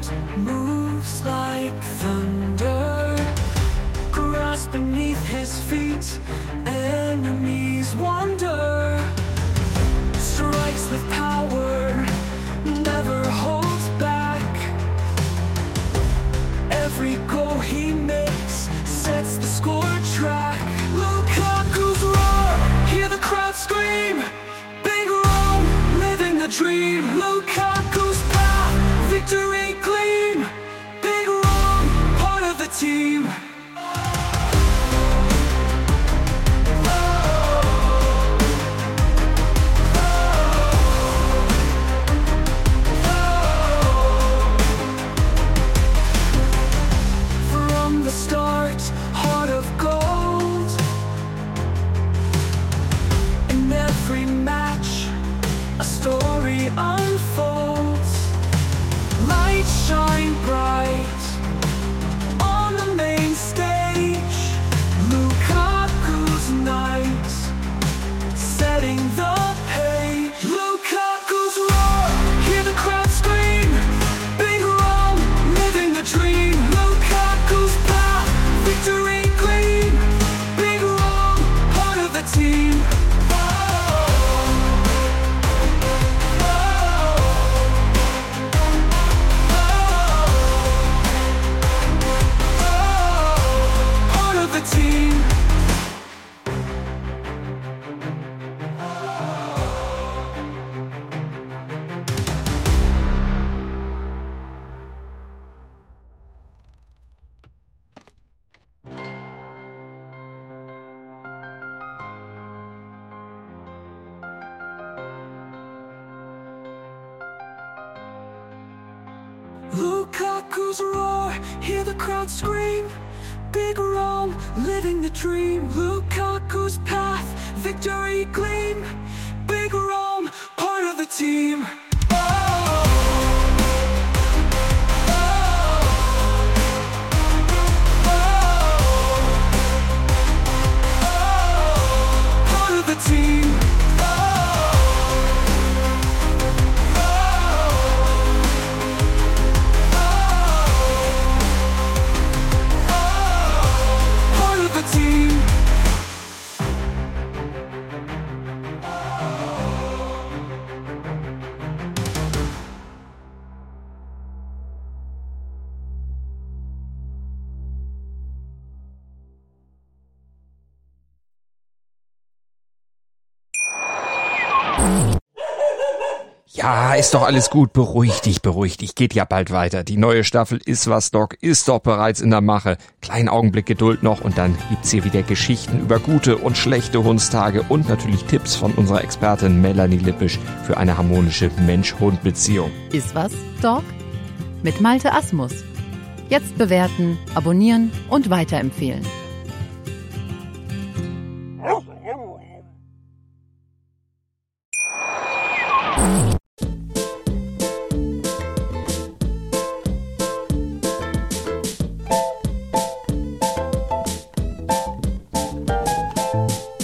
world moves like thunder. Grass beneath his feet, enemies wander. Strikes with power, never holds back. Every goal he makes sets the score track. Lukaku's roar, hear the crowd scream. Big Rome, living the dream. Lukaku's path, victory gleam. Big Rome, part of the team. From the start, heart of gold. In every match, a story unfolds. Lights shine bright on the main stage. Lukaku's night, setting the page. Lukaku's roar, hear the crowd scream. Big Rome, living the dream. Lukaku's path, victory gleam. Big Rome, part of the team. Part of the team. Lukaku's roar, hear the crowd scream. Big Rome, living the dream. Lukaku's path, victory gleam. Big Rome, part of the team. Part of the team. Team. Ja, ist doch alles gut. Beruhig dich. Geht ja bald weiter. Die neue Staffel Ist was, Doc ist doch bereits in der Mache. Kleinen Augenblick Geduld noch und dann gibt's hier wieder Geschichten über gute und schlechte Hundstage und natürlich Tipps von unserer Expertin Melanie Lippisch für eine harmonische Mensch-Hund-Beziehung. Ist was, Doc? Mit Malte Asmus. Jetzt bewerten, abonnieren und weiterempfehlen.